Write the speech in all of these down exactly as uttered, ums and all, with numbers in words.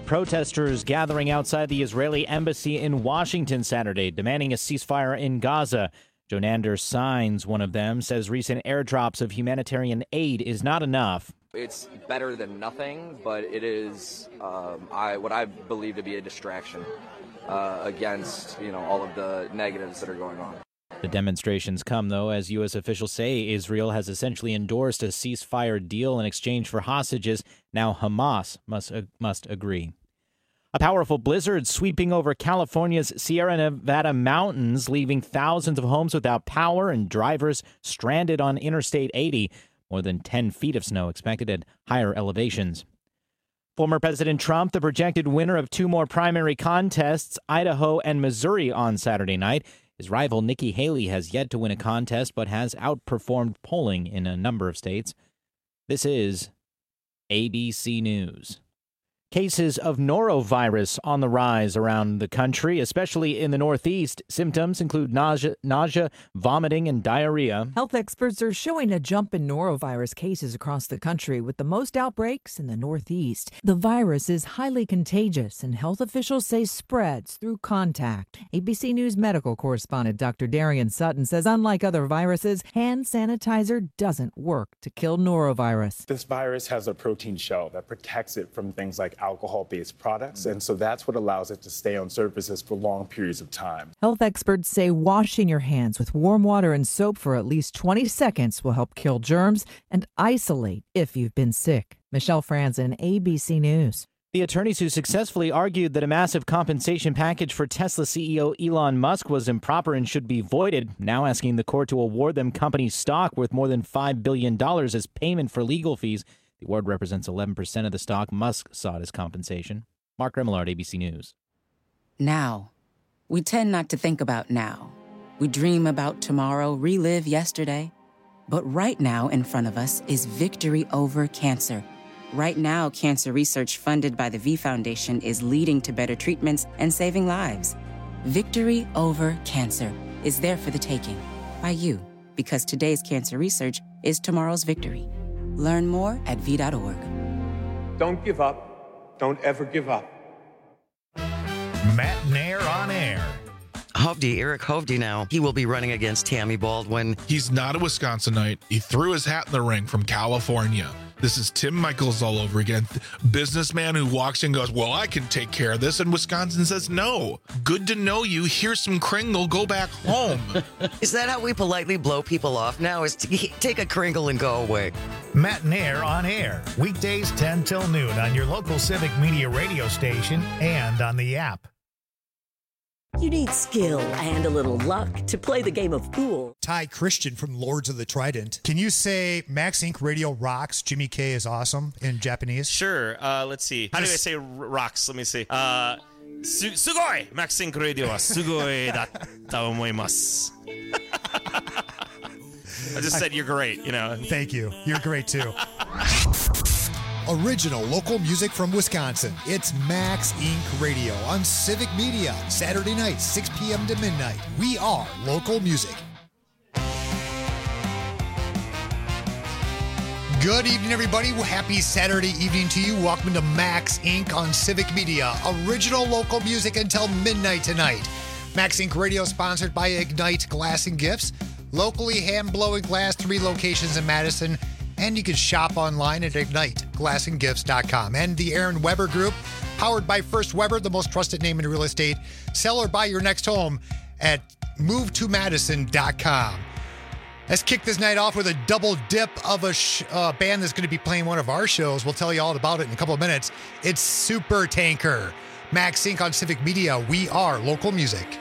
protesters gathering outside the Israeli embassy in Washington Saturday, demanding a ceasefire in Gaza. Jonander signs one of them, says recent airdrops of humanitarian aid is not enough. It's better than nothing, but it is um, I, what I believe to be a distraction uh, against, you know, all of the negatives that are going on. The demonstrations come, though, as U S officials say Israel has essentially endorsed a ceasefire deal in exchange for hostages. Now Hamas must uh, must agree. A powerful blizzard sweeping over California's Sierra Nevada mountains, leaving thousands of homes without power and drivers stranded on Interstate eighty. More than ten feet of snow expected at higher elevations. Former President Trump, the projected winner of two more primary contests, Idaho and Missouri, on Saturday night. His rival Nikki Haley has yet to win a contest, but has outperformed polling in a number of states. This is A B C News. Cases of norovirus on the rise around the country, especially in the Northeast. Symptoms include nausea, nausea, vomiting, and diarrhea. Health experts are showing a jump in norovirus cases across the country, with the most outbreaks in the Northeast. The virus is highly contagious, and health officials say spreads through contact. A B C News medical correspondent Doctor Darian Sutton says unlike other viruses, hand sanitizer doesn't work to kill norovirus. This virus has a protein shell that protects it from things like alcohol-based products, and so that's what allows it to stay on surfaces for long periods of time. Health experts say washing your hands with warm water and soap for at least twenty seconds will help kill germs and isolate if you've been sick. Michelle Franzen, A B C News. The attorneys who successfully argued that a massive compensation package for Tesla C E O Elon Musk was improper and should be voided, now asking the court to award them company stock worth more than five billion dollars as payment for legal fees. The award represents eleven percent of the stock Musk sought as compensation. Mark Remillard, A B C News. Now. We tend not to think about now. We dream about tomorrow, relive yesterday. But right now in front of us is victory over cancer. Right now, cancer research funded by the V Foundation is leading to better treatments and saving lives. Victory over cancer is there for the taking by you, because today's cancer research is tomorrow's victory. Learn more at V dot org. Don't give up. Don't ever give up. Matt Nair on air. Hovde, Eric Hovde now, he will be running against Tammy Baldwin. He's not a Wisconsinite. He threw his hat in the ring from California. This is Tim Michaels all over again. Businessman who walks in and goes, well, I can take care of this. And Wisconsin says, no. Good to know you. Here's some Kringle. Go back home. Is that how we politely blow people off now, is to take a Kringle and go away? Matt Nair on air. Weekdays ten till noon on your local Civic Media radio station and on the app. You need skill and a little luck to play the game of pool. Ty Christian from Lords of the Trident. Can you say Max Incorporated Radio rocks, Jimmy K is awesome in Japanese? Sure. Uh, let's see. How do I say rocks? Let me see. Uh, su- sugoi! Max Incorporated Radio wa sugoi datta omoimasu. I just said you're great, you know. Thank you. You're great, too. Original local music from Wisconsin. It's Max Incorporated Radio on Civic Media. Saturday night, six p.m. to midnight. We are local music. Good evening, everybody. Happy Saturday evening to you. Welcome to Max Incorporated on Civic Media. Original local music until midnight tonight. Max Incorporated Radio sponsored by Ignite Glass and Gifts. Locally hand-blowing glass, three locations in Madison. And you can shop online at ignite glass and gifts dot com. And the Aaron Weber Group, powered by First Weber, the most trusted name in real estate. Sell or buy your next home at move to madison dot com. Let's kick this night off with a double dip of a sh- uh, band that's going to be playing one of our shows. We'll tell you all about it in a couple of minutes. It's Super Tanker. Max Incorporated on Civic Media. We are local music.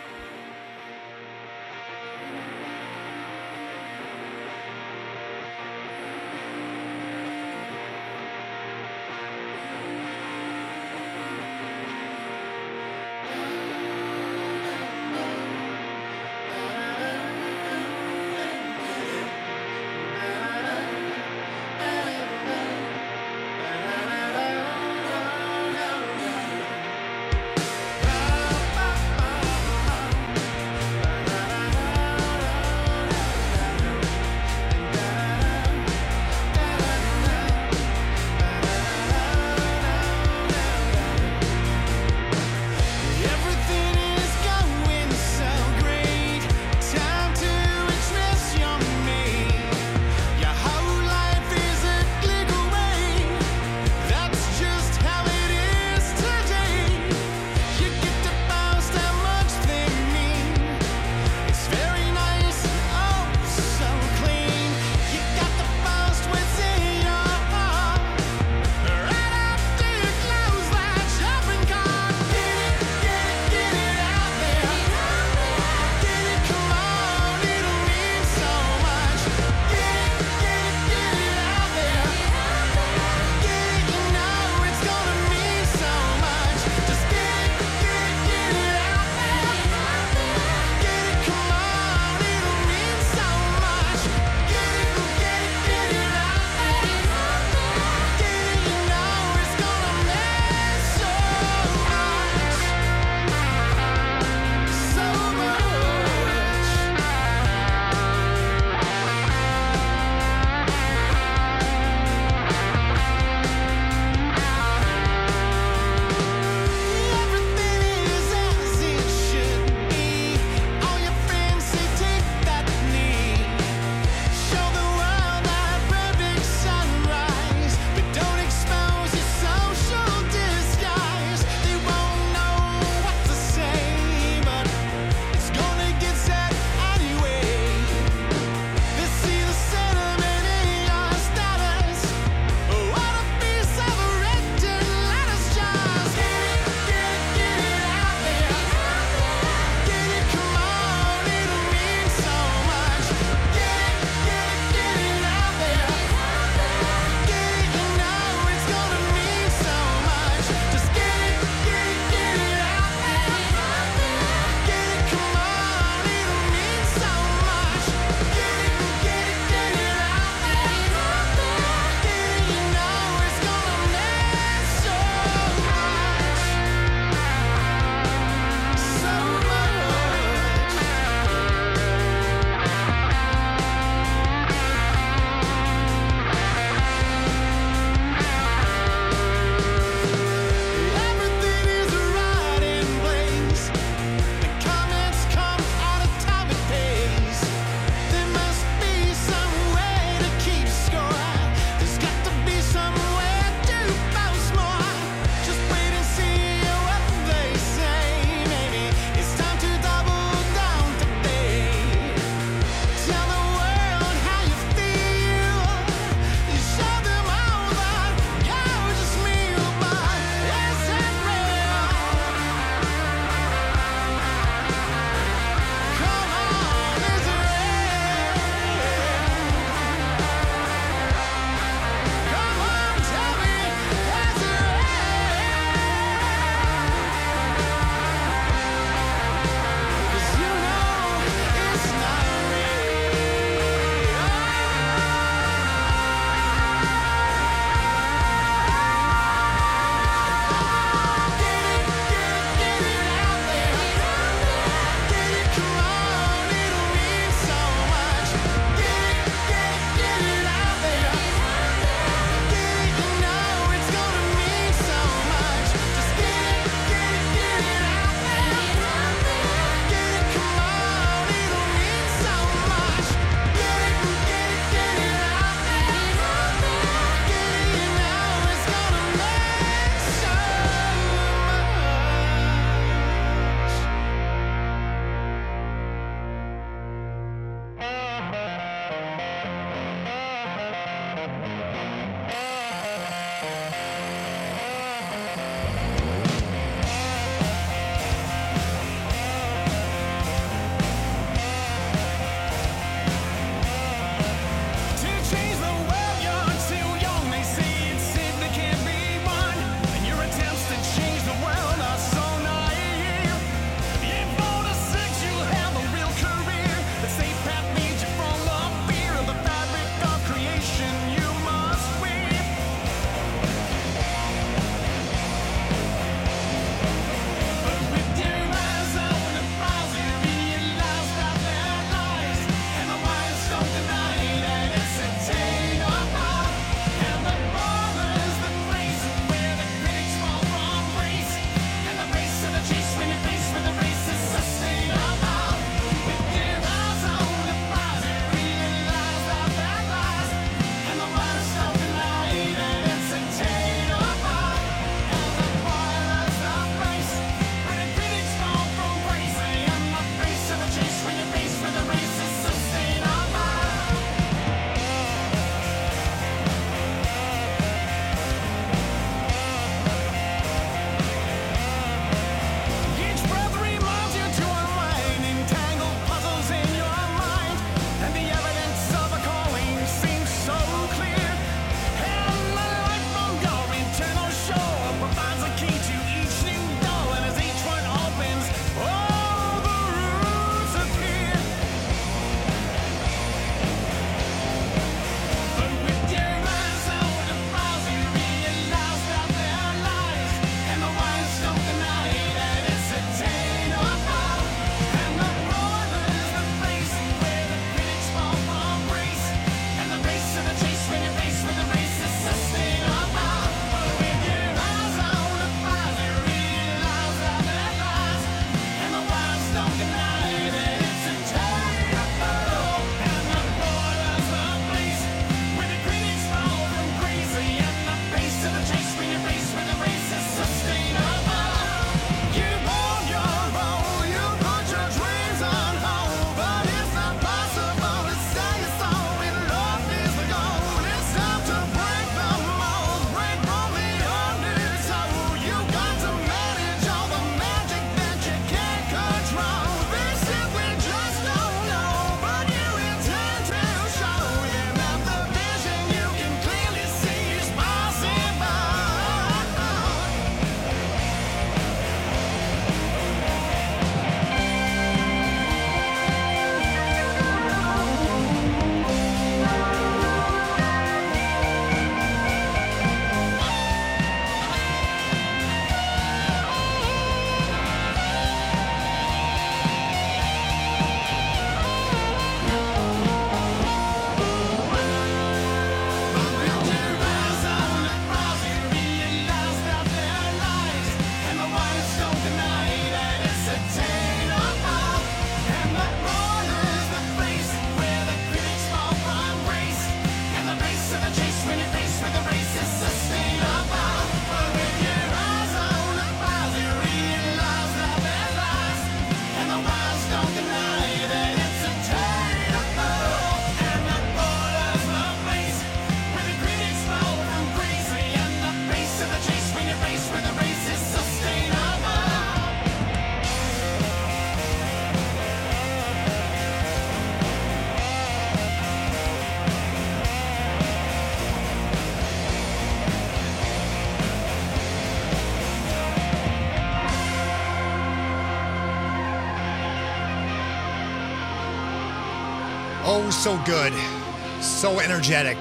Oh, so good. So energetic.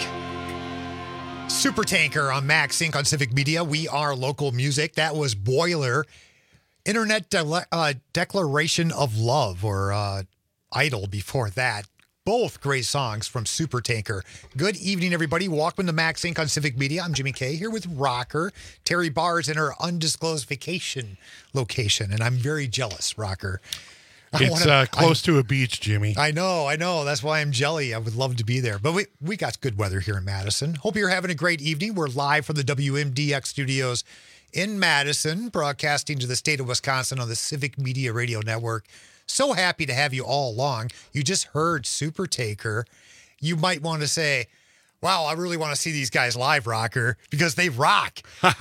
Super Tanker on Max Inc on Civic Media. We are local music. That was Boiler. Internet De- uh, Declaration of Love, or uh, Idol before that. Both great songs from Super Tanker. Good evening, everybody. Welcome to Max Inc on Civic Media. I'm Jimmy K here with Rocker. Terry Barr's in her undisclosed vacation location, and I'm very jealous, Rocker. I It's wanna, uh, close I, to a beach, Jimmy. I know, I know. That's why I'm jelly. I would love to be there. But we, we got good weather here in Madison. Hope you're having a great evening. We're live from the W M D X studios in Madison, broadcasting to the state of Wisconsin on the Civic Media Radio Network. So happy to have you all along. You just heard Super Taker. You might want to say, wow, I really want to see these guys live, Rocker, because they rock.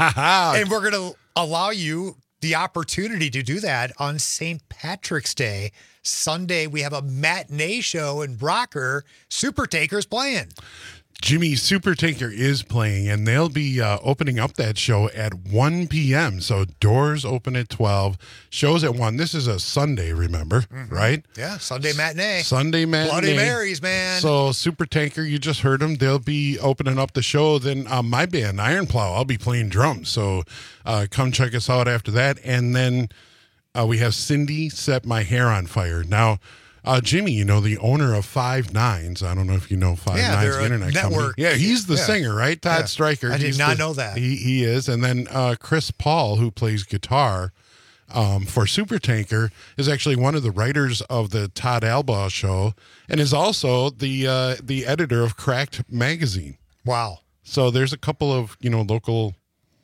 And we're going to allow you the opportunity to do that on Saint Patrick's Day. Sunday, we have a matinee show, and Rocker, Super Taker's playing. Jimmy, Super Tanker is playing, and they'll be uh, opening up that show at one p.m. So doors open at twelve, shows at one. This is a Sunday, remember, mm-hmm. right? Yeah, Sunday matinee. Sunday matinee. Bloody Marys, man. So Super Tanker, you just heard them. They'll be opening up the show. Then uh, my band, Iron Plow, I'll be playing drums. So uh, come check us out after that. And then uh, we have Cindy Set My Hair on Fire. Now, Uh, Jimmy, you know, the owner of Five Nines. I don't know if you know Five yeah, Nines, the internet network. company. Yeah, he's the yeah. singer, right? Todd yeah. Stryker. I did He's not the, know that. He, he is. And then uh, Chris Paul, who plays guitar um, for Super Tanker, is actually one of the writers of the Todd Albaugh Show and is also the uh, the editor of Cracked Magazine. Wow. So there's a couple of, you know, local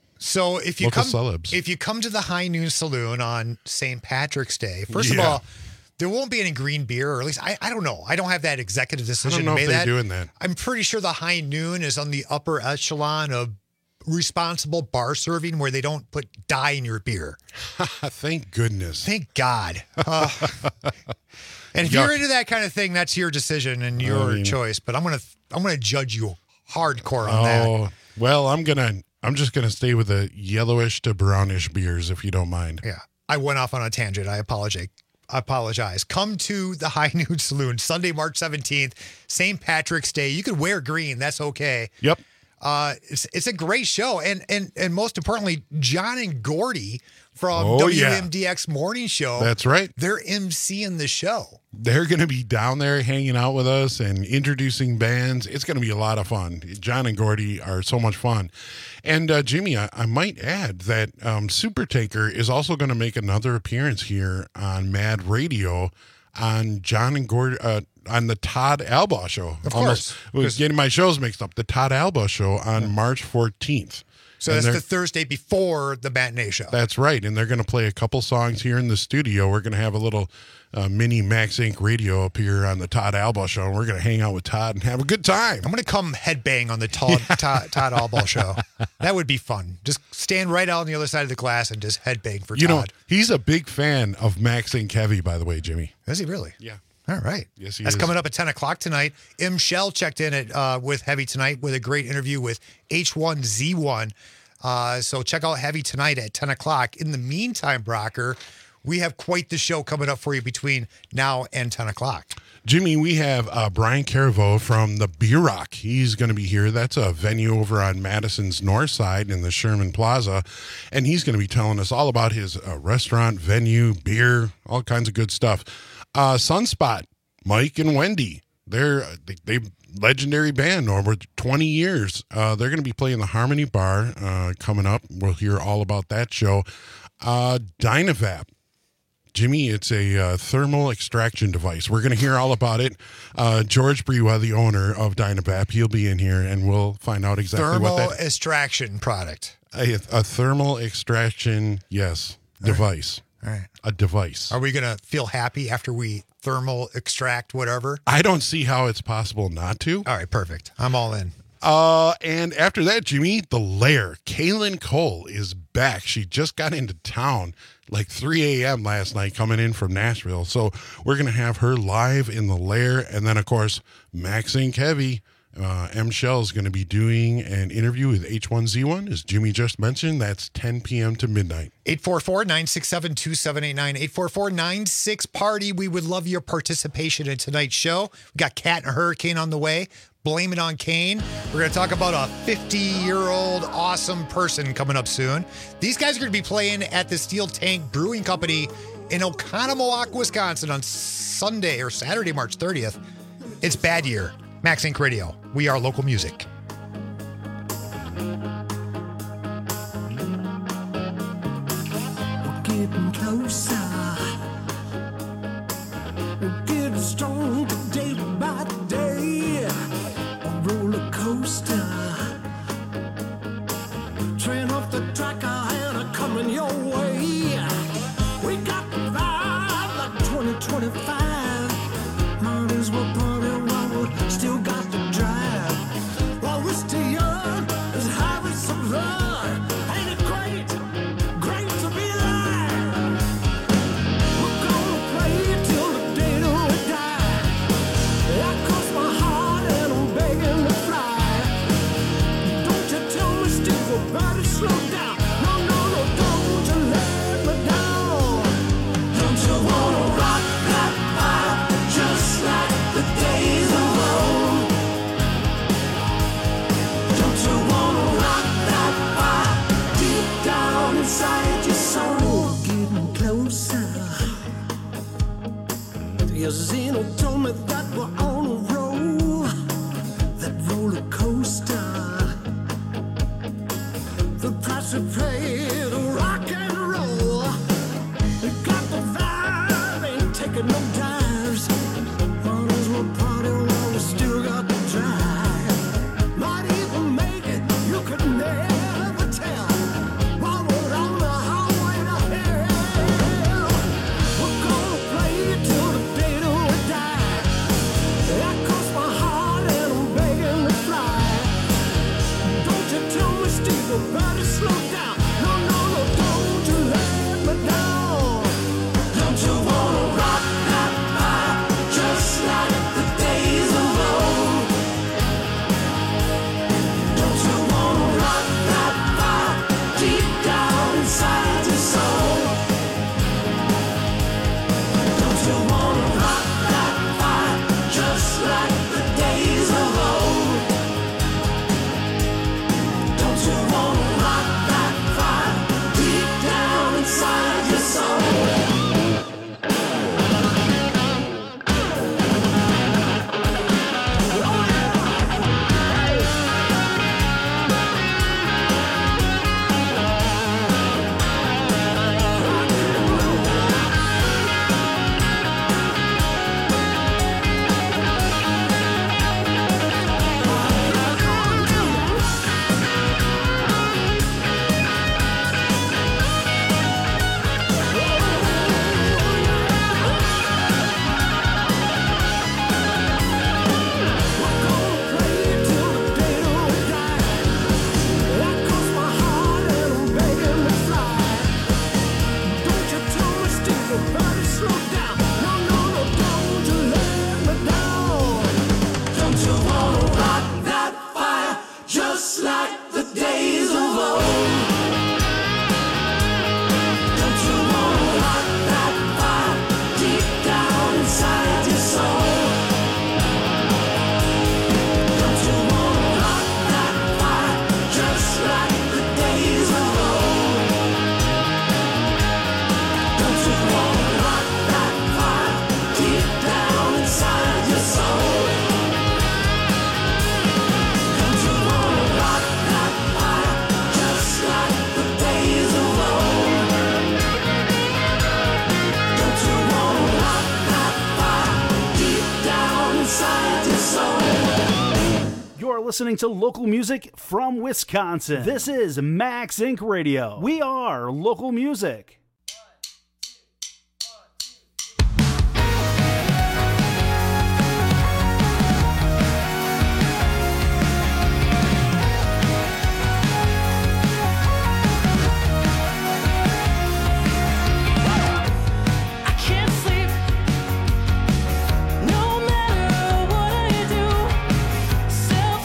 So if you local come celebs. if you come to the High Noon Saloon on Saint Patrick's Day, first Yeah. of all, there won't be any green beer, or at least I, I don't know. I don't have that executive decision I don't know to if make they're that. doing that. I'm pretty sure the High Noon is on the upper echelon of responsible bar serving, where they don't put dye in your beer. Thank goodness. Thank God. Uh, and if Yuck. you're into that kind of thing, that's your decision and your I mean- choice. But I'm gonna I'm gonna judge you hardcore on that. Oh, well, I'm gonna I'm just gonna stay with the yellowish to brownish beers, if you don't mind. Yeah, I went off on a tangent. I apologize. I apologize. Come to the High Noon Saloon Sunday, March seventeenth, Saint Patrick's Day. You could wear green. That's okay. Yep. Uh, it's it's a great show, and and and most importantly, John and Gordy from Oh, W yeah. M D X Morning Show. That's right. They're emceeing the show. They're going to be down there hanging out with us and introducing bands. It's going to be a lot of fun. John and Gordy are so much fun. And uh, Jimmy, I, I might add that um, Super Tanker is also going to make another appearance here on Mad Radio on John and Gordy, uh, on the Todd Albaugh Show. Of Almost, course. I was getting my shows mixed up. The Todd Albaugh Show on March fourteenth. So And that's they're- the Thursday before the matinee show. That's right. And they're going to play a couple songs here in the studio. We're going to have a little uh, mini Max Inc radio up here on the Todd Albaugh Show. And we're going to hang out with Todd and have a good time. I'm going to come headbang on the Todd, Todd, Todd Albaugh show. That would be fun. Just stand right out on the other side of the glass and just headbang for You Todd. know, he's a big fan of Max Inc Heavy, by the way, Jimmy. Is he really? Yeah. All right. Yes, he That's is. coming up at ten o'clock tonight. M. Shell checked in at uh, with Heavy tonight with a great interview with H one Z one. Uh, so check out Heavy tonight at ten o'clock. In the meantime, Brocker, we have quite the show coming up for you between now and ten o'clock. Jimmy, we have uh, Brian Caraveau from the Beer Rock. He's going to be here. That's a venue over on Madison's north side in the Sherman Plaza. And he's going to be telling us all about his uh, restaurant, venue, beer, all kinds of good stuff. Uh, Sunspot, Mike and Wendy. They're they, they legendary band over twenty years. Uh, they're going to be playing the Harmony Bar uh, coming up. We'll hear all about that show. Uh, Dynavap. Jimmy, it's a uh, thermal extraction device. We're going to hear all about it. Uh, George Brewa, the owner of Dynavap, he'll be in here, and we'll find out exactly Thermal what that extraction product. a, a thermal extraction, yes, device. All right. A device. Are we going to feel happy after we thermal extract whatever? I don't see how it's possible not to. All right, perfect. I'm all in. Uh, and after that, Jimmy, the Lair, Kaylin Cole is back. She just got into town like three a.m. last night, coming in from Nashville. So we're going to have her live in the Lair. And then, of course, Max Inc Heavy Uh, M. Shell is going to be doing an interview with H one Z one, as Jimmy just mentioned. That's ten p.m. to midnight. eight four four, nine six seven, two seven eight nine, eight four four, nine six, party. We would love your participation in tonight's show. We got Cat and Hurricane on the way. Blame It on Kane. We're going to talk about a fifty-year-old awesome person coming up soon. These guys are going to be playing at the Steel Tank Brewing Company in Oconomowoc, Wisconsin on Sunday or Saturday, March thirtieth. It's Bad Year. Max Inc Radio. We are local music. We're getting closer. We're getting stronger day by day. A roller coaster. Train off the track and are coming your way. We got the vibe like twenty twenty-five. Might as well party while we're still got the drive. While we're still young, let's have some fun. Ain't it great? Great to be alive. We're gonna play till the day that we die. I cross my heart and I'm begging to fly. Don't you tell me, Steve, we're about to slow down. No, no, no, don't you let me down. Don't you wanna rock that vibe just like the days of old? Don't you wanna rock that vibe deep down inside your soul? Getting closer. Your Zeno told me that we're on a roll, that roller coaster. The price we pay to rock and roll. We got the vibe, ain't taking no dives. Might as well party while we still got the drive. Might even make it, you could never tell. While we're on the highway to hell, we're gonna play till the day that we die. I cross my heart and I'm begging to fly. Don't you tell me, Steve, we're about to slow down. No, no, no, don't you let me down. Don't you wanna rock that vibe just like the days of old? Don't you wanna rock that vibe deep down inside your soul? Don't you wanna rock that vibe just like the days of old? Don't you wanna rock that vibe deep down inside your soul? Just like the days of old. Don't you wanna rock that vibe deep down inside your soul? Don't you wanna rock that vibe just like the days of old? Don't you wanna rock that vibe deep down inside your soul? You're listening to local music from Wisconsin. This is Max Inc Radio. We are local music. No matter what I do,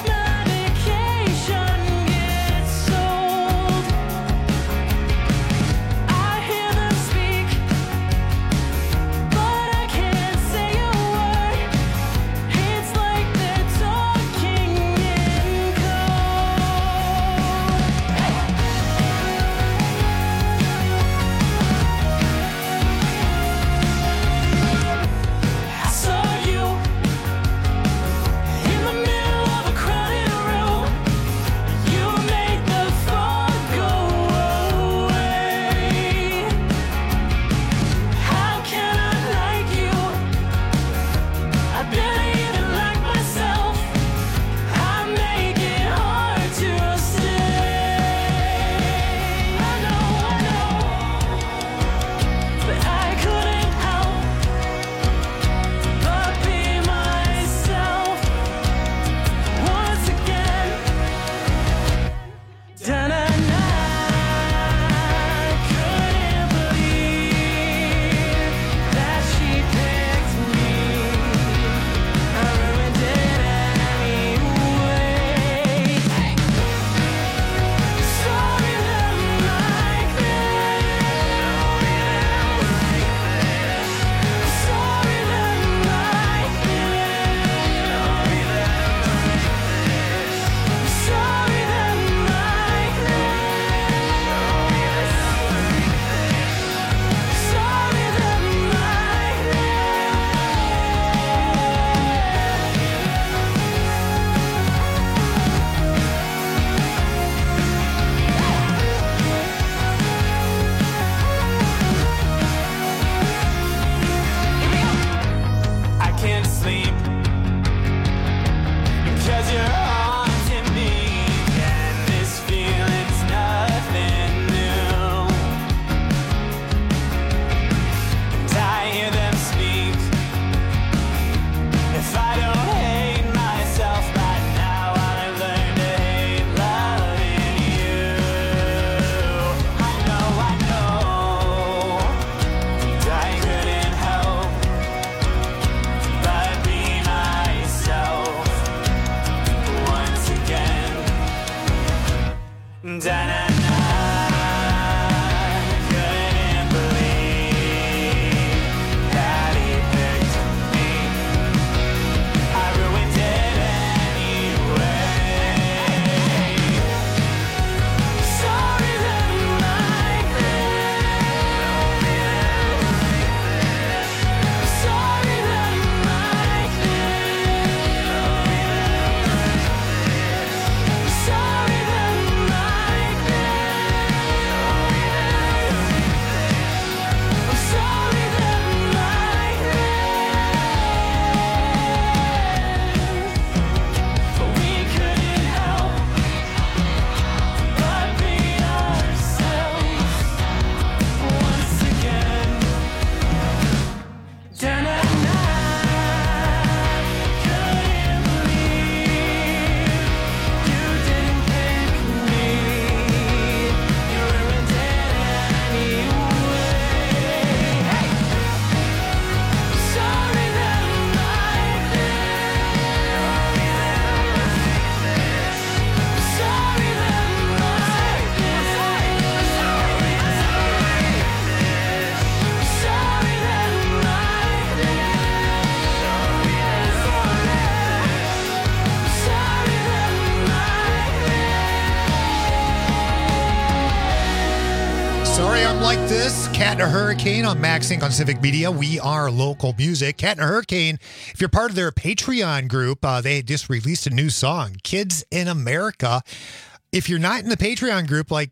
this. Cat and a Hurricane on Max Inc on Civic Media. We are local music. Cat and a Hurricane, if you're part of their Patreon group, uh, they just released a new song, Kids in America. If you're not in the Patreon group, like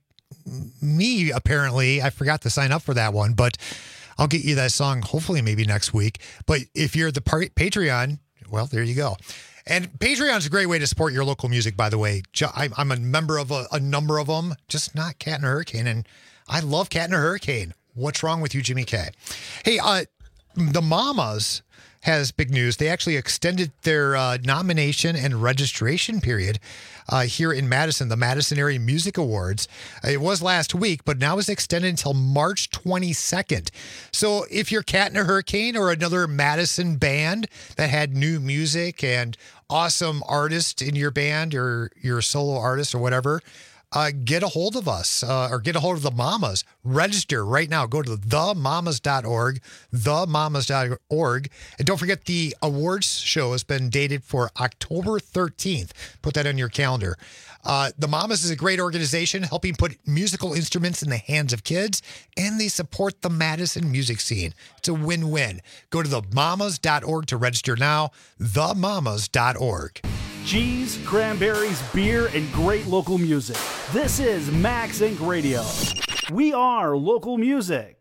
me, apparently, I forgot to sign up for that one, but I'll get you that song hopefully maybe next week. But if you're the part- Patreon, well, there you go. And Patreon's a great way to support your local music, by the way. I'm a member of a, a number of them, just not Cat and a Hurricane. And I love Cat and a Hurricane. What's wrong with you, Jimmy K? Hey, uh, the Mamas has big news. They actually extended their uh, nomination and registration period uh, here in Madison, the Madison Area Music Awards. It was last week, but now it's extended until March twenty-second. So if you're Cat and a Hurricane or another Madison band that had new music and awesome artist in your band or your solo artist or whatever, Uh, get a hold of us uh, or get a hold of the Mamas. Register right now. Go to the mamas dot org, the mamas dot org. And don't forget the awards show has been dated for October thirteenth. Put that on your calendar. Uh, the Mamas is a great organization helping put musical instruments in the hands of kids, and they support the Madison music scene. It's a win-win. Go to the mamas dot org to register now, the mamas dot org. Cheese, cranberries, beer, and great local music. This is Max Inc Radio. We are local music.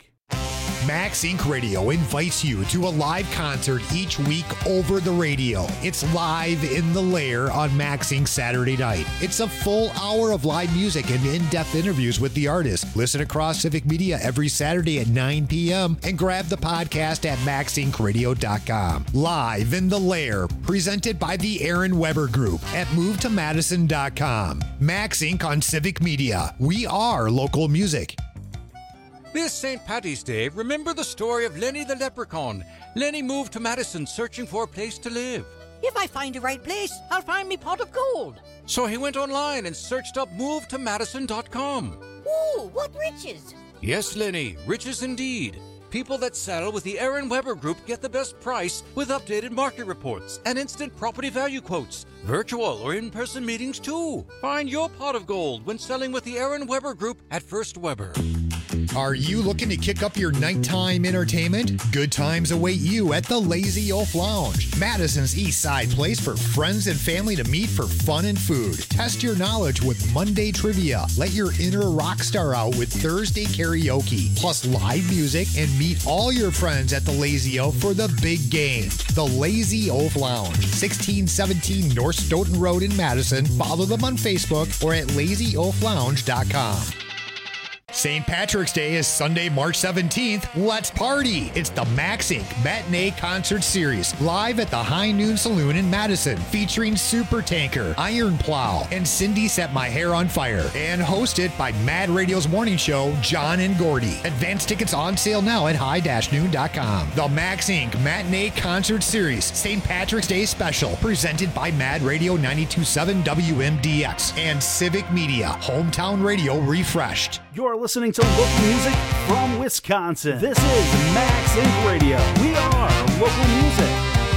Max Incorporated. Radio invites you to a live concert each week over the radio. It's Live in the Lair on Max Incorporated. Saturday night. It's a full hour of live music and in-depth interviews with the artist. Listen across Civic Media every Saturday at nine p.m. and grab the podcast at max inc radio dot com. Live in the Lair, presented by the Aaron Weber Group at move to madison dot com. Max Incorporated on Civic Media. We are local music. This Saint Patty's Day, remember the story of Lenny the Leprechaun. Lenny moved to Madison searching for a place to live. If I find the right place, I'll find me pot of gold. So he went online and searched up move to madison dot com. Ooh, what riches! Yes, Lenny, riches indeed. People that settle with the Aaron Weber Group get the best price with updated market reports and instant property value quotes. Virtual or in-person meetings too. Find your pot of gold when selling with the Aaron Weber Group at First Weber. Are you looking to kick up your nighttime entertainment? Good times await you at the Lazy Oaf Lounge, Madison's East Side place for friends and family to meet for fun and food. Test your knowledge with Monday trivia. Let your inner rock star out with Thursday karaoke, plus live music, and meet all your friends at the Lazy Oaf for the big game. The Lazy Oaf Lounge, sixteen seventeen North Stoughton Road in Madison. Follow them on Facebook or at lazy oaf lounge dot com. Saint Patrick's Day is Sunday, March seventeenth. Let's party! It's the Max Incorporated. Matinee Concert Series, live at the High Noon Saloon in Madison, featuring Super Tanker, Iron Plow, and Cindy Set My Hair on Fire, and hosted by Mad Radio's morning show, John and Gordy. Advance tickets on sale now at high noon dot com. The Max Incorporated. Matinee Concert Series, Saint Patrick's Day Special, presented by Mad Radio ninety-two point seven W M D X and Civic Media, Hometown Radio refreshed. You're listening to local music from Wisconsin. This is Max Incorporated. Radio. We are local music.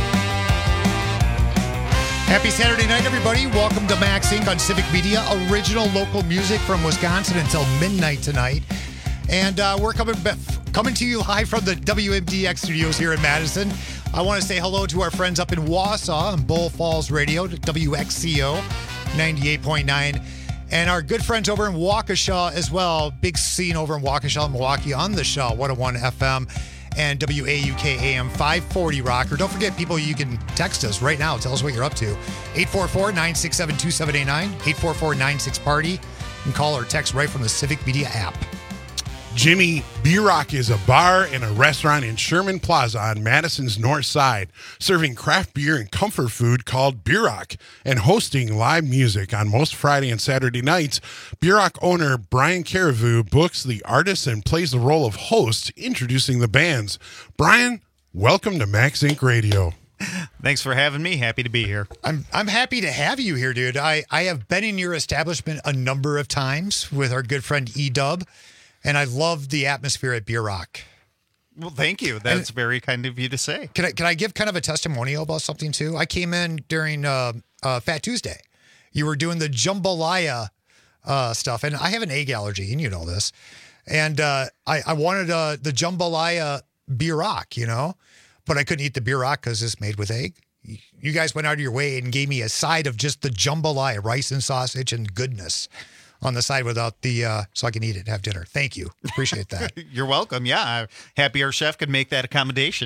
Happy Saturday night, everybody. Welcome to Max Incorporated on Civic Media. Original local music from Wisconsin until midnight tonight. And uh, we're coming coming to you live from the W M D X studios here in Madison. I want to say hello to our friends up in Wausau and Bull Falls Radio, W X C O ninety-eight point nine. And our good friends over in Waukesha as well. Big scene over in Waukesha, Milwaukee on the Shaw, one oh one F M and W A U K A M five forty Rocker. Don't forget, people, you can text us right now. Tell us what you're up to. eight four four, nine six seven, two seven eight nine, eight four four, nine six, party. You can call or text right from the Civic Media app. Jimmy, B-Rock is a bar and a restaurant in Sherman Plaza on Madison's north side, serving craft beer and comfort food called B-Rock, and hosting live music on most Friday and Saturday nights. B-Rock owner Brian Carreveau books the artists and plays the role of host, introducing the bands. Brian, welcome to Max Incorporated. Radio. Thanks for having me. Happy to be here. I'm I'm happy to have you here, dude. I, I have been in your establishment a number of times with our good friend E-Dub. And I love the atmosphere at B-Rock. Well, thank you. That's and very kind of you to say. Can I can I give kind of a testimonial about something too? I came in during uh, uh, Fat Tuesday. You were doing the jambalaya uh, stuff, and I have an egg allergy, and you know this. And uh, I, I wanted uh, the jambalaya Bierock, you know, but I couldn't eat the Bierock because it's made with egg. You guys went out of your way and gave me a side of just the jambalaya, rice and sausage and goodness on the side without the, uh, so I can eat it and have dinner. Thank you. Appreciate that. You're welcome. Yeah. I'm happy our chef could make that accommodation.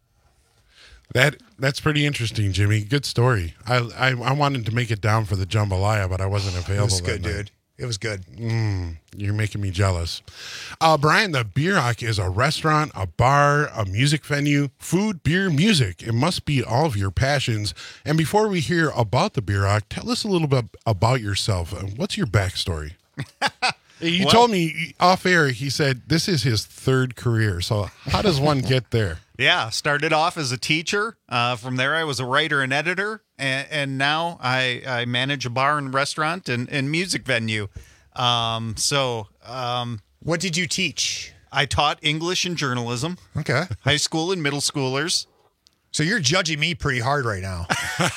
That that's pretty interesting, Jimmy. Good story. I, I I wanted to make it down for the jambalaya, but I wasn't available. It was good, that night. dude. It was good. Mm, you're making me jealous. Uh, Brian, the Bierock is a restaurant, a bar, a music venue, food, beer, music. It must be all of your passions. And before we hear about the Bierock, tell us a little bit about yourself. What's your backstory? You Well- told me off air, he said this is his third career. So how does one get there? Yeah, started off as a teacher. Uh, from there, I was a writer and editor, and, and now I, I manage a bar and restaurant and, and music venue. Um, so, um, what did you teach? I taught English and journalism. Okay, high school and middle schoolers. So you're judging me pretty hard right now.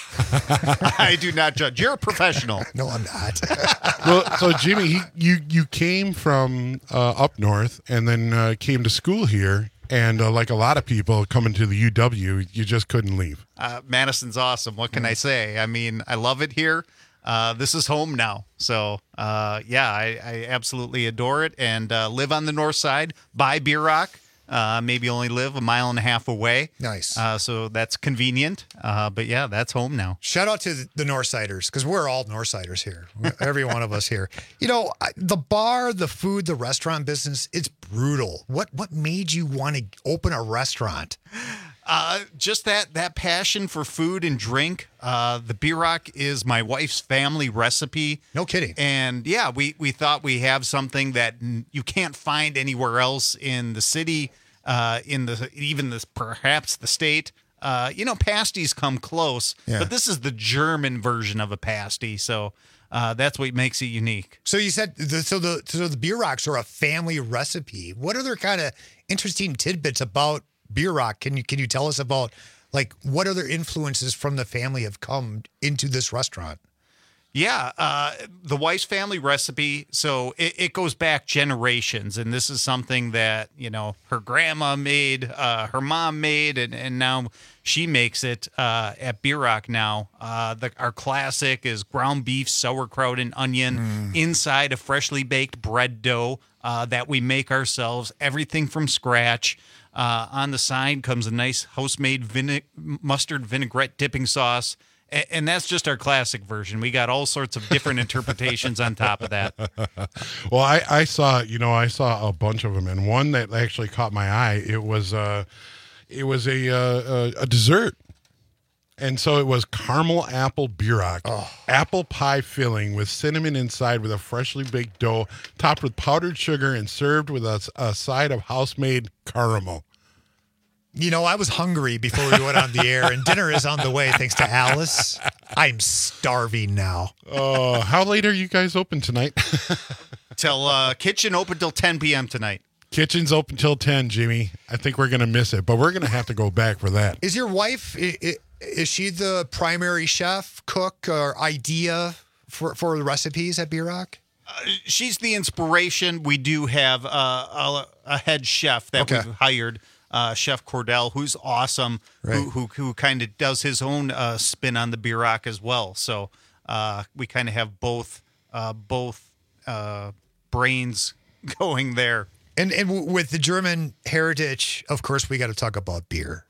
I do not judge. You're a professional. No, I'm not. Well, so Jimmy, he, you you came from uh, up north and then uh, came to school here. And uh, like a lot of people coming to the U W, you just couldn't leave. Uh, Madison's awesome. What can I say? I mean, I love it here. Uh, this is home now. So, uh, yeah, I, I absolutely adore it and uh, live on the north side by Bierock. Uh, maybe only live a mile and a half away. Nice. Uh, so that's convenient. Uh, but yeah, that's home now. Shout out to the, the Northsiders, because we're all Northsiders here. Every one of us here. You know, I- the bar, the food, the restaurant business, it's brutal. What what made you want to open a restaurant? Uh, just that that passion for food and drink. Uh, the Bierock is my wife's family recipe. No kidding. And yeah, we we thought we have something that n- you can't find anywhere else in the city, uh, in the even this perhaps the state. Uh, you know, pasties come close, Yeah. but this is the German version of a pasty. So uh, that's what makes it unique. So you said the, so the so the Bierocks are a family recipe. What other kind of interesting tidbits about Bierock can you can you tell us about? Like, what other influences from the family have come into this restaurant? Yeah, uh, the Weiss family recipe. So it, it goes back generations, and this is something that you know her grandma made, uh, her mom made, and, and now she makes it uh, at Bierock. Now, uh, the, our classic is ground beef, sauerkraut, and onion inside a freshly baked bread dough uh, that we make ourselves. Everything from scratch. Uh, on the side comes a nice house-made vine- mustard vinaigrette dipping sauce. And that's just our classic version. We got all sorts of different interpretations on top of that. Well, I, I saw, you know, I saw a bunch of them, and one that actually caught my eye. It was, uh, it was a uh, a, a dessert, and so it was caramel apple Bierock, apple pie filling with cinnamon inside, with a freshly baked dough, topped with powdered sugar, and served with a, a side of house-made caramel. You know, I was hungry before we went on the air, and dinner is on the way thanks to Alice. I'm starving now. Oh, uh, how late are you guys open tonight? Till uh, kitchen open till ten p.m. tonight. Kitchen's open till ten, Jimmy. I think we're going to miss it, but we're going to have to go back for that. Is your wife, i- i- is she the primary chef, cook, or idea for, for the recipes at Bierock? Uh, she's the inspiration. We do have uh, a, a head chef that Okay. we've hired. Uh, Chef Cordell, who's awesome, Right. who who, who kind of does his own uh, spin on the Bierock as well. So uh, we kind of have both uh, both uh, brains going there. And and w- with the German heritage, of course, we got to talk about beer.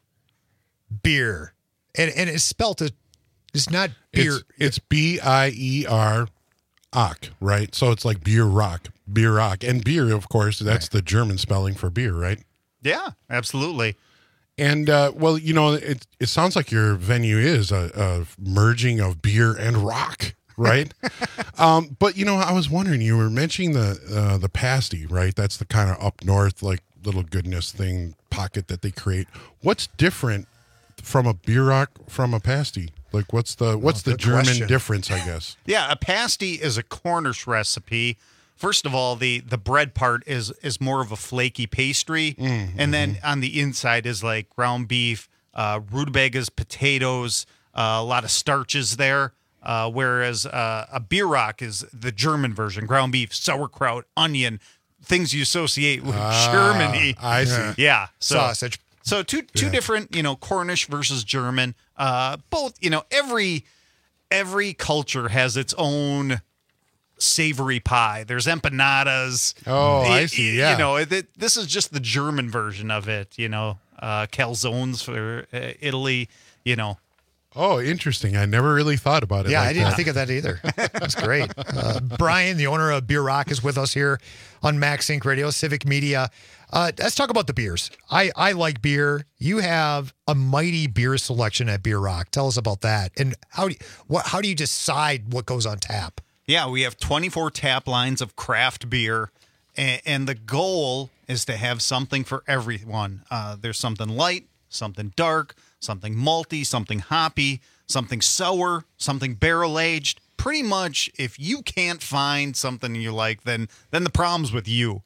Beer. And and it's spelt, a, it's not beer. It's, it's B I E R Ock, right? So it's like beer rock, beer rock. And beer, of course, that's the German spelling for beer, right? Yeah, absolutely. And, uh, well, you know, it it sounds like your venue is a, a merging of beer and rock, right? um, but, you know, I was wondering, you were mentioning the uh, the pasty, right? That's the kind of up north, like, little goodness thing, pocket that they create. What's different from a beer rock from a pasty? Like, what's the what's the good German question. difference, I guess? Yeah, a pasty is a Cornish recipe. First of all, the the bread part is is more of a flaky pastry, Mm, and then on the inside is like ground beef, uh, rutabagas, potatoes, uh, a lot of starches there. Uh, whereas uh, a Bierock is the German version: ground beef, sauerkraut, onion, things you associate with Ah, Germany. I see. Yeah, so, Sausage. So two two Yeah. different, you know, Cornish versus German. Uh, both, you know, every every culture has its own savory pie. There's empanadas. Oh, I It- see, it- yeah. You know, it, it- this is just the German version of it. You know, uh, calzones for uh, Italy. You know. Oh, interesting. I never really thought about it. Yeah, like I didn't that. think of that either. That's great. Uh, Brian, the owner of Beer Rock, is with us here on Max Inc Radio, Civic Media. Uh, let's talk about the beers. I, I like beer. You have a mighty beer selection at Beer Rock. Tell us about that. And how do you, what how do you decide what goes on tap? Yeah, we have twenty-four tap lines of craft beer, and, and the goal is to have something for everyone. Uh, there's something light, something dark, something malty, something hoppy, something sour, something barrel aged. Pretty much, if you can't find something you like, then then the problem's with you.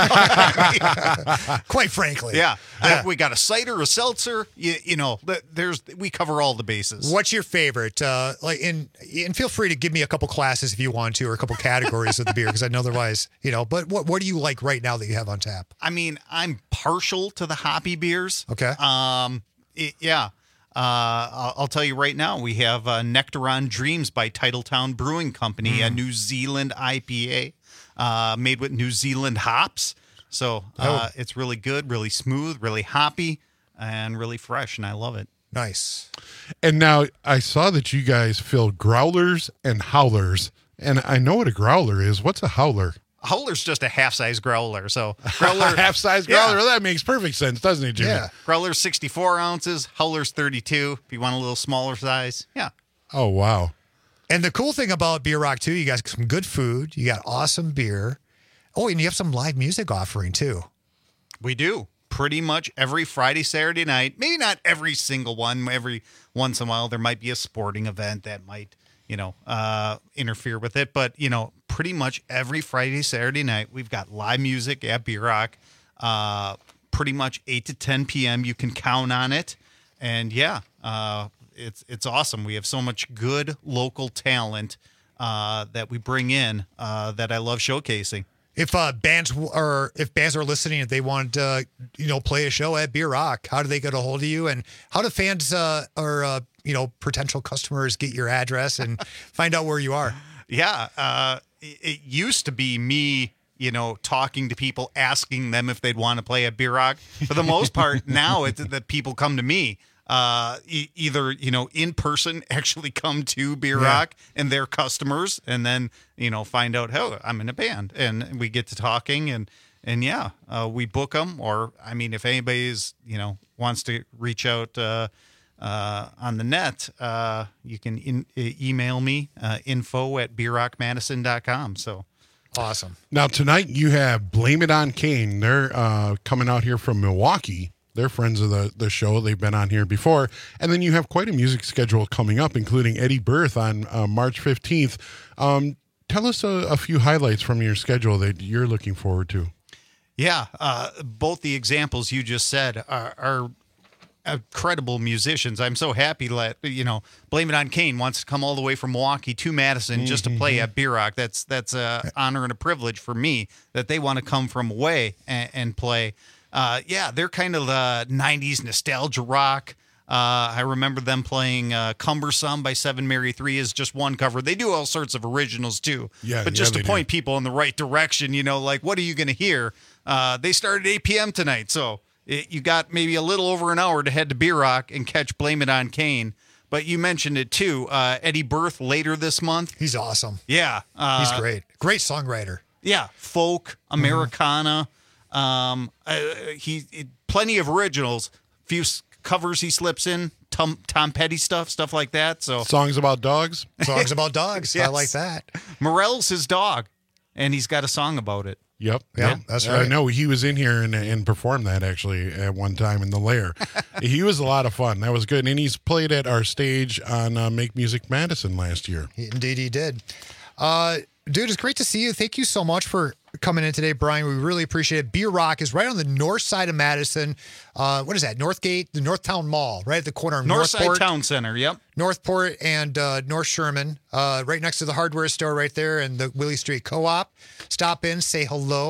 Quite frankly. Yeah, Yeah. Uh, we got a cider, a seltzer. You, you know, th- there's we cover all the bases. What's your favorite? Uh, like, and and feel free to give me a couple classes if you want to, or a couple categories of the beer, because I know otherwise, you know. But what what do you like right now that you have on tap? I mean, I'm partial to the hoppy beers. Okay. Um. it- yeah. Uh, I'll, I'll tell you right now, we have uh, Nectaron Dreams by Titletown Brewing Company, a New Zealand I P A uh, made with New Zealand hops. So uh, Oh. it's really good, really smooth, really hoppy, and really fresh, and I love it. Nice. And now I saw that you guys fill growlers and howlers. And I know what a growler is. What's a howler? Howler's just a half-size growler. So growler, Half-size Yeah. growler. Well, that makes perfect sense, doesn't it, Jimmy? Yeah. Growler's sixty-four ounces. Howler's thirty-two. If you want a little smaller size, yeah. Oh, wow. And the cool thing about Beer Rock, too, you got some good food. You got awesome beer. Oh, and you have some live music offering, too. We do. Pretty much every Friday, Saturday night. Maybe not every single one. Every once in a while, there might be a sporting event that might, you know, uh, interfere with it. But, you know, pretty much every Friday, Saturday night, we've got live music at Beer Rock. Uh, pretty much eight to ten p.m. You can count on it. And, yeah, uh, it's it's awesome. We have so much good local talent uh, that we bring in uh, that I love showcasing. If uh, bands w- or if bands are listening, if they want to, uh, you know, play a show at Beer Rock, how do they get a hold of you? And how do fans uh, or uh, you know potential customers get your address and find out where you are? Yeah, uh, it, it used to be me, you know, talking to people, asking them if they'd want to play at Beer Rock. For the most part, now it's that people come to me. Uh, e- either, you know, in person, actually come to Beer Yeah. Rock and their customers, and then, you know, find out, oh, I'm in a band, and we get to talking, and and yeah, uh, we book them. Or, I mean, if anybody's, you know, wants to reach out uh, uh, on the net, uh, you can in, e- email me uh, info at beer rock madison dot com. So awesome. Now, tonight you have Blame It on Kane. They're uh, coming out here from Milwaukee. They're friends of the, the show. They've been on here before. And then you have quite a music schedule coming up, including Eddie Berth on uh, March fifteenth. Um, tell us a, a few highlights from your schedule that you're looking forward to. Yeah, uh, both the examples you just said are, are incredible musicians. I'm so happy that, you know, Blame It on Kane wants to come all the way from Milwaukee to Madison just to play at Beer Rock. That's that's a honor and a privilege for me that they want to come from away and, and play. Uh, yeah, they're kind of the nineties nostalgia rock. Uh, I remember them playing uh, Cumbersome by Seven Mary Three is just one cover. They do all sorts of originals too. Yeah, but yeah, just they to do. point people in the right direction, you know, like, what are you going to hear? Uh, they started at eight p.m. tonight, so it, you got maybe a little over an hour to head to Beer Rock and catch Blame It on Kane. But you mentioned it too. Uh, Eddie Berth later this month. He's awesome. Yeah. Uh, He's great. Great songwriter. Yeah, folk, Americana. Um, uh, he it, plenty of originals. Few s- covers he slips in. Tom Tom Petty stuff, stuff like that. So Songs about dogs? Songs about dogs. I Yes. like that. Morel's his dog, and he's got a song about it. Yep. Yeah, yep. that's I right. know he was in here and, and performed that actually at one time in the Lair. He was a lot of fun. That was good. And he's played at our stage on uh, Make Music Madison last year. Indeed, he did. Uh, dude, it's great to see you. Thank you so much for coming in today, Brian. We really appreciate it. Beer Rock is right on the north side of Madison. Uh, what is that? Northgate, the Northtown Mall, right at the corner of Northside Northport, Town Center. Yep. Northport and uh, North Sherman, uh, right next to the hardware store right there and the Willie Street Co-op. Stop in, say hello.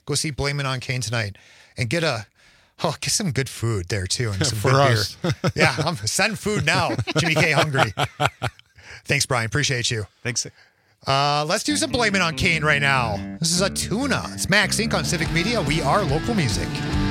go see Blame It on Kane tonight and get a oh get some good food there too and some For good us. beer. Yeah, I'm send food now. Jimmy K hungry. Thanks, Brian. Appreciate you. Thanks. Uh, let's do some Blame It on Kane right now. This is a tuna. It's Max Incorporated on Civic Media. We are local music.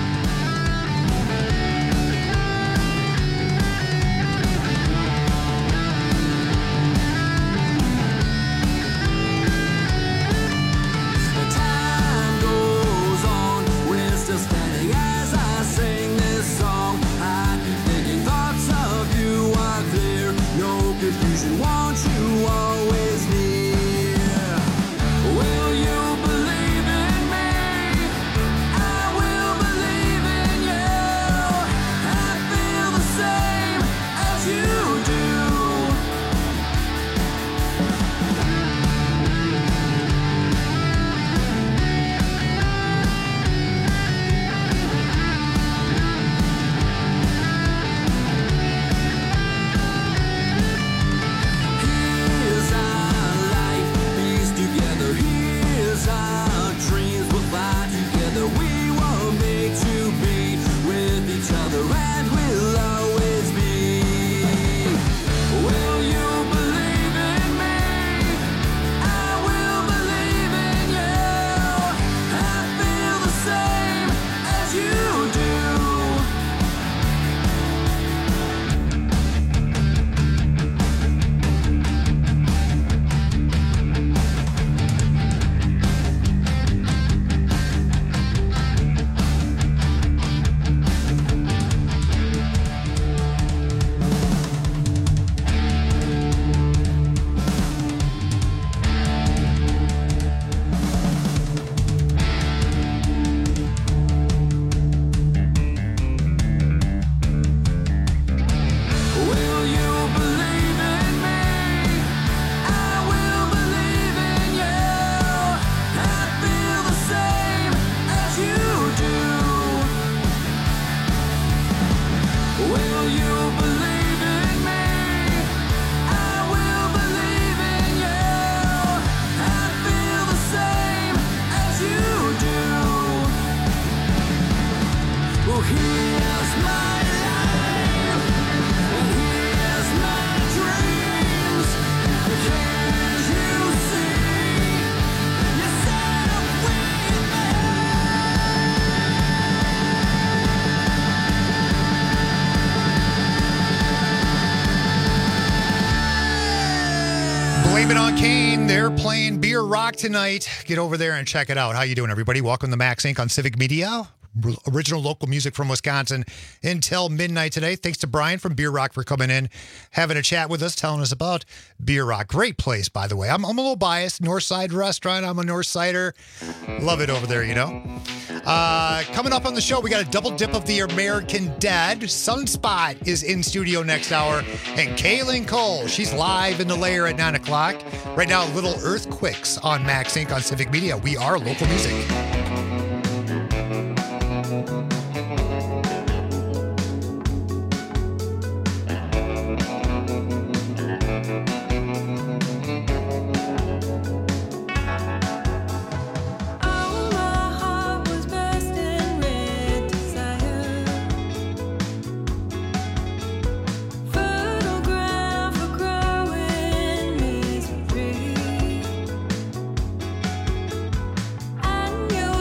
Blame It on Kane. They're playing Beer Rock tonight. Get over there and check it out. How you doing, everybody? Welcome to Max Incorporated on Civic Media. Original local music from Wisconsin until midnight today. Thanks to Brian from Beer Rock for coming in, having a chat with us, telling us about Beer Rock. Great place, by the way. I'm, I'm a little biased. Northside restaurant. I'm a Northsider. Love it over there, you know. Uh, coming up on the show, we got a double dip of the American Dead. Sunspot is in studio next hour. And Kaylin Cole, she's live in the lair at nine o'clock. Right now, Little Earthquakes on Max Incorporated on Civic Media. We are local music. And you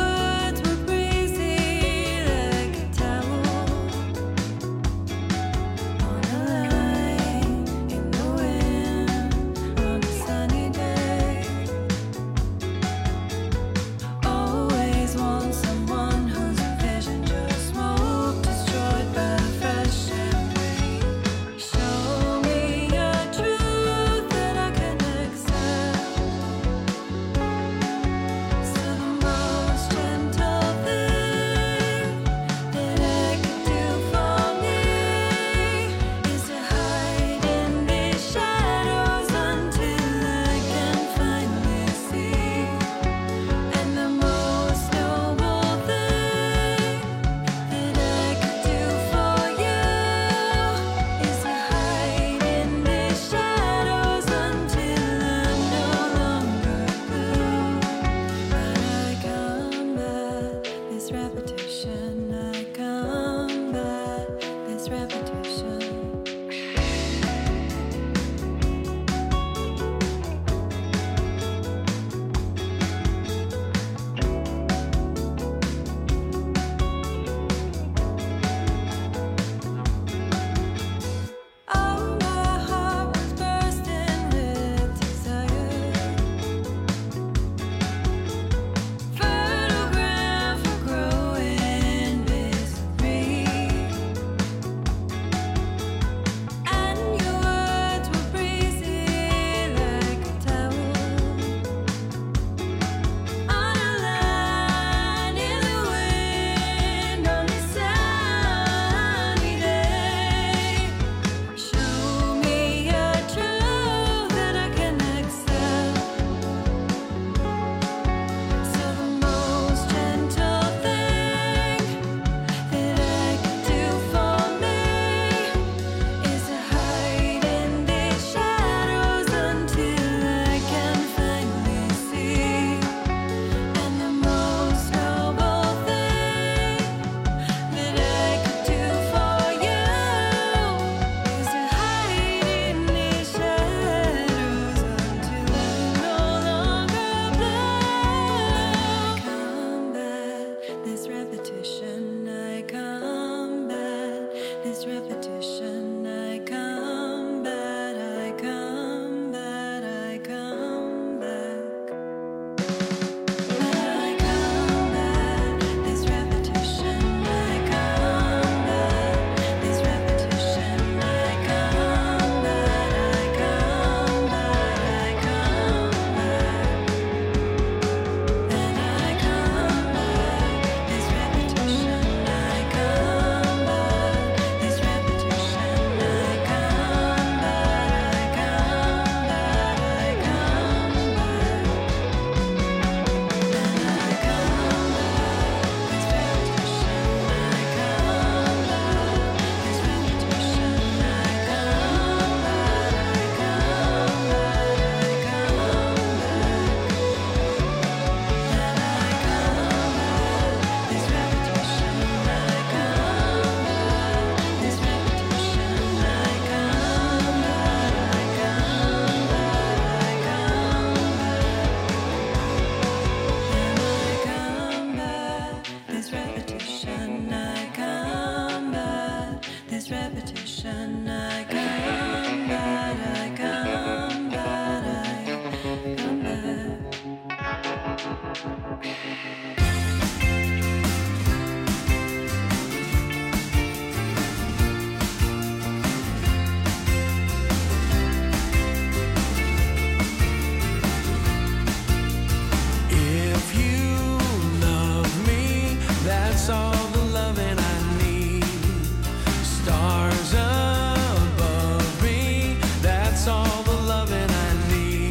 this repetition. I combat, I combat, I come back. I combat this repetition. I combat this repetition. I combat, I combat, I come back. Then I combat this repetition. I combat this repetition. I combat, I combat, I come back. Then I combat this repetition. I combat this repetition. I combat, I combat, I come back. Then I combat this repetition. I combat this repetition. I combat, I combat, I come back. Then I combat this repetition. I combat this repetition. I combat, I combat, I come If you love me, that's all the loving I need. Stars above me, that's all the loving I need.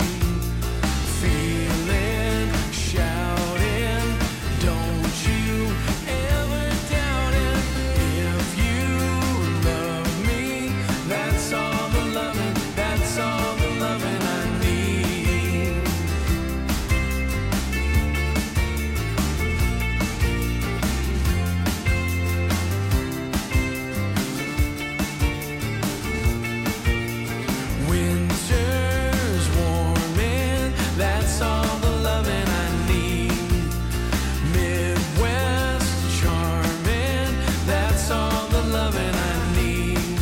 Feeling, shouting, don't you ever doubt it. If you love me, that's all the loving, that's all the loving I need. Winter's warming, that's all the loving I need. Midwest charming, that's all the loving I need.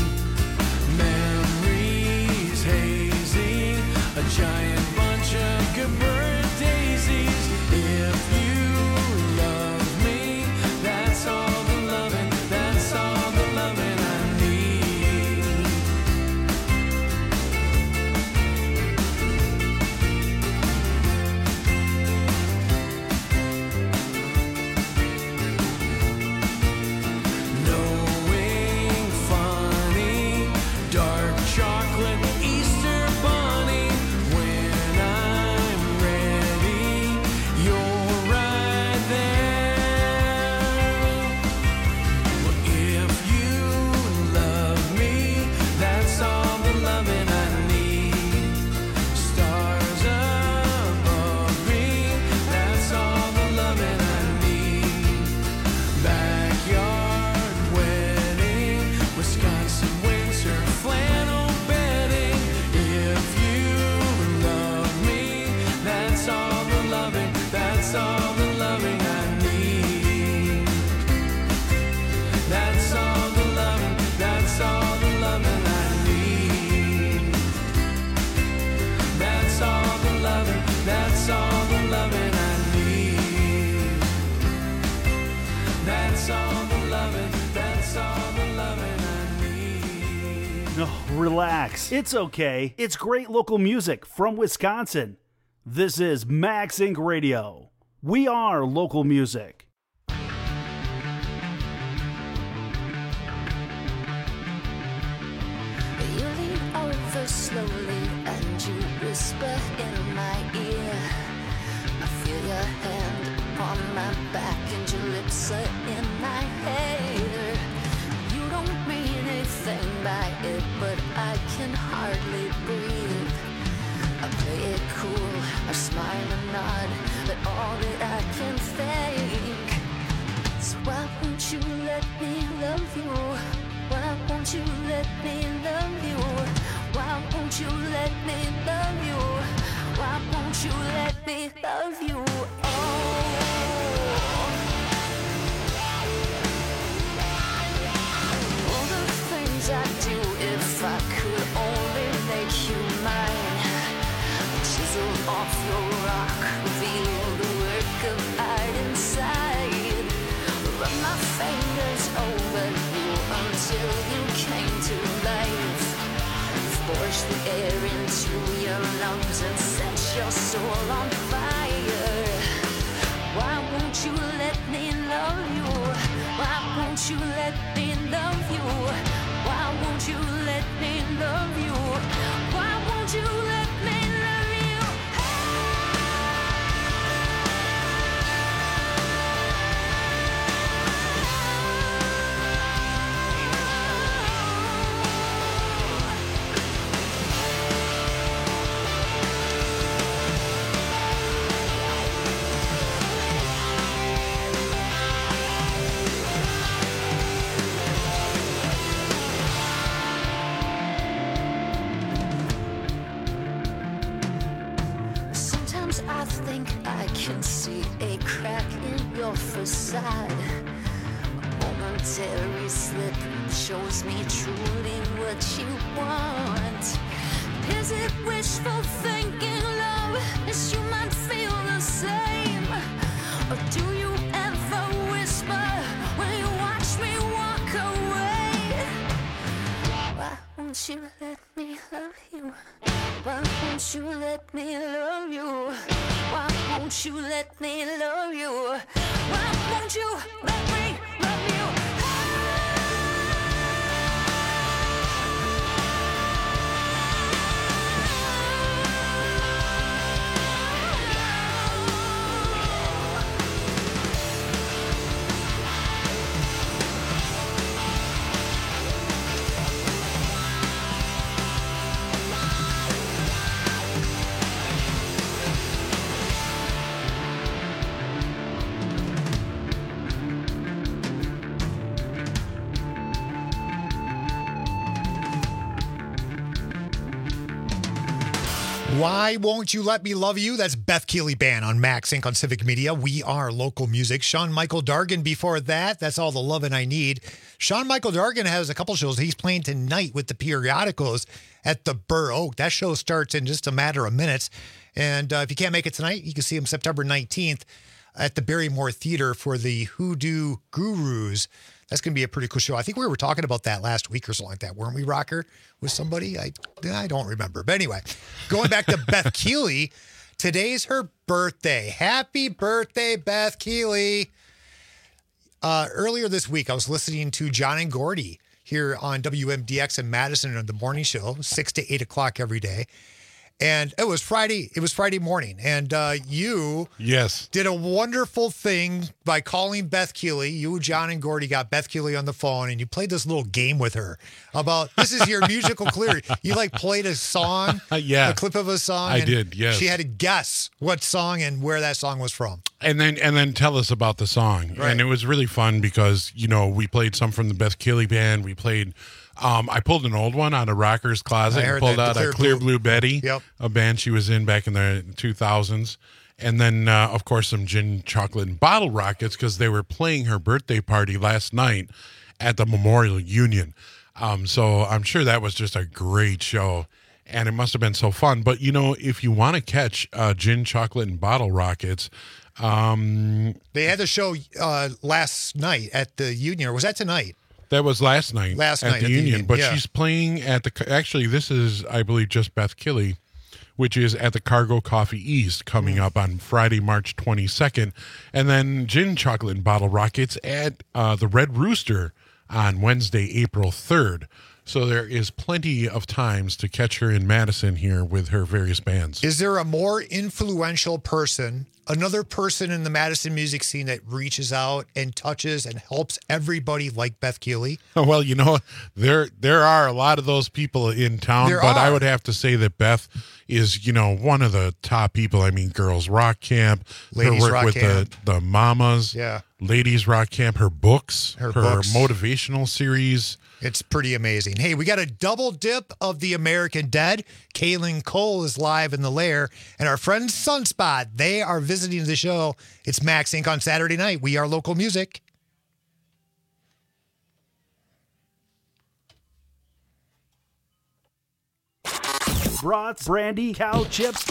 Memories hazy, a giant bunch of good daisies. If you love me, that's all the loving, that's all the loving I need. Knowing funny, dark chocolate Easter bunny. When I'm ready, you're right there. Well, if you love me, that's all the loving I need. Stars above me, that's all the loving I need. Backyard wedding, Wisconsin winter flannel bedding. If you love me, that's all the loving, that's all the loving I need. That's all the loving, that's all the loving I need. That's all the loving, that's all the loving I need. That's all the loving, that's all the loving I need. Oh, relax. It's okay. It's great local music from Wisconsin. This is Max Incorporated. Radio. We are local music. You lean over slowly and you whisper in my ear. I feel your hand upon my back and your lips are in my hair. You don't mean anything by it, but I can hardly breathe. I play it cool, I smile and nod, but all that I can think. So why won't you let me love you? Why won't you let me love you? Why won't you let me love you? Why won't you let me love you? Oh, all the things things I'd do if I could only make you mine. Chisel off your rock, reveal the work of art inside. Run my fingers over you until you came to life. Force the air into your lungs and set your soul on fire. Why won't you let me love you? Why won't you let me love you? Why won't you let me love you? Why won't you let me love you? Sometimes I think I can see a crack in your facade. A momentary slip shows me truly what you want. Is it wishful thinking, love? Is you might feel the same? Or do you ever whisper when you watch me walk away? Why won't you let me love you? Why won't you let me love you? Why won't you let me love you? Why won't you let me love you? Why Won't You Let Me Love You? That's Beth Keeley Band on Max Incorporated on Civic Media. We are local music. Sean Michael Dargan before that. That's All the Lovin' I Need. Sean Michael Dargan has a couple shows. He's playing tonight with the Periodicals at the Burr Oak. That show starts in just a matter of minutes. And uh, if you can't make it tonight, you can see him September nineteenth at the Barrymore Theater for the Hoodoo Gurus. That's going to be a pretty cool show. I think we were talking about that last week or something like that, weren't we, Rocker? With somebody? I I don't remember. But anyway, going back to Beth Keeley, today's her birthday. Happy birthday, Beth Keeley. Uh, earlier this week, I was listening to John and Gordy here on W M D X in Madison on the morning show, six to eight o'clock every day. And it was Friday. It was Friday morning. And uh, you yes did a wonderful thing by calling Beth Keeley. You, John, and Gordy got Beth Keeley on the phone, and you played this little game with her about this is your musical career. You like played a song, yeah, a clip of a song. I and did. Yes, she had to guess what song and where that song was from, and then and then tell us about the song. Right. And it was really fun because you know we played some from the Beth Keeley Band. We played. Um, I pulled an old one out of Rocker's closet and pulled that, out a Clear Blue, Blue Betty, yep. a band she was in back in the two thousands. And then, uh, of course, some Gin, Chocolate, and Bottle Rockets because they were playing her birthday party last night at the Memorial Union. Um, so I'm sure that was just a great show. And it must have been so fun. But, you know, if you want to catch uh, Gin, Chocolate, and Bottle Rockets, um, they had the show uh, last night at the Union. Or was that tonight? That was last night last at, night the, at Union, the Union, but yeah. she's playing at the, actually this is, I believe, just Beth Keeley, which is at the Cargo Coffee East coming mm. up on Friday, March twenty-second. And then Gin, Chocolate, and Bottle Rockets at uh, the Red Rooster on Wednesday, April third. So there is plenty of times to catch her in Madison here with her various bands. Is there a more influential person, another person in the Madison music scene that reaches out and touches and helps everybody like Beth Keeley? Well, you know, there there are a lot of those people in town, There but are. I would have to say that Beth is, you know, one of the top people. I mean, Girls Rock Camp, Ladies her work Rock with Camp. the the Mamas, Yeah. Ladies Rock Camp, her books, Her her, books. motivational series. It's pretty amazing. Hey, we got a double dip of the American Dead. Kaylin Cole is live in the lair. And our friends Sunspot, they are visiting the show. It's Max Incorporated on Saturday night. We are local music. brats, brandy, cow chips,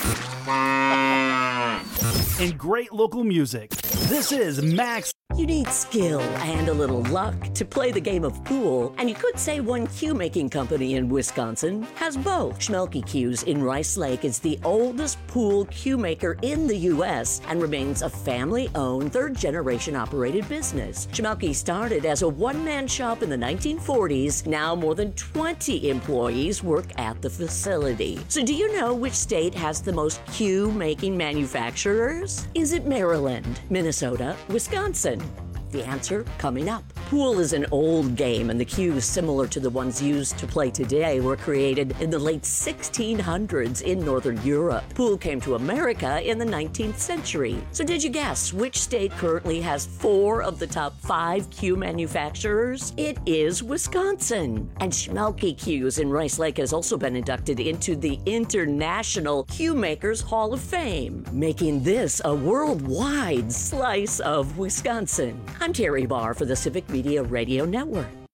and great local music. This is Max. You need skill and a little luck to play the game of pool, and you could say one cue making company in Wisconsin has both. Schmelke Cues in Rice Lake is the oldest pool cue maker in the U S and remains a family-owned, third-generation operated business. Schmelke started as a one-man shop in the nineteen forties. Now more than twenty employees work at the facility. So do you know which state has the most cue making manufacturers? Is it Maryland, Minnesota, Wisconsin? The answer coming up. Pool is an old game, and the cues, similar to the ones used to play today, were created in the late sixteen hundreds in Northern Europe. Pool came to America in the nineteenth century. So did you guess which state currently has four of the top five cue manufacturers? It is Wisconsin. And Schmelke Cues in Rice Lake has also been inducted into the International Cue Makers Hall of Fame, making this a worldwide slice of Wisconsin. I'm Terry Barr for the Civic Media Radio Network.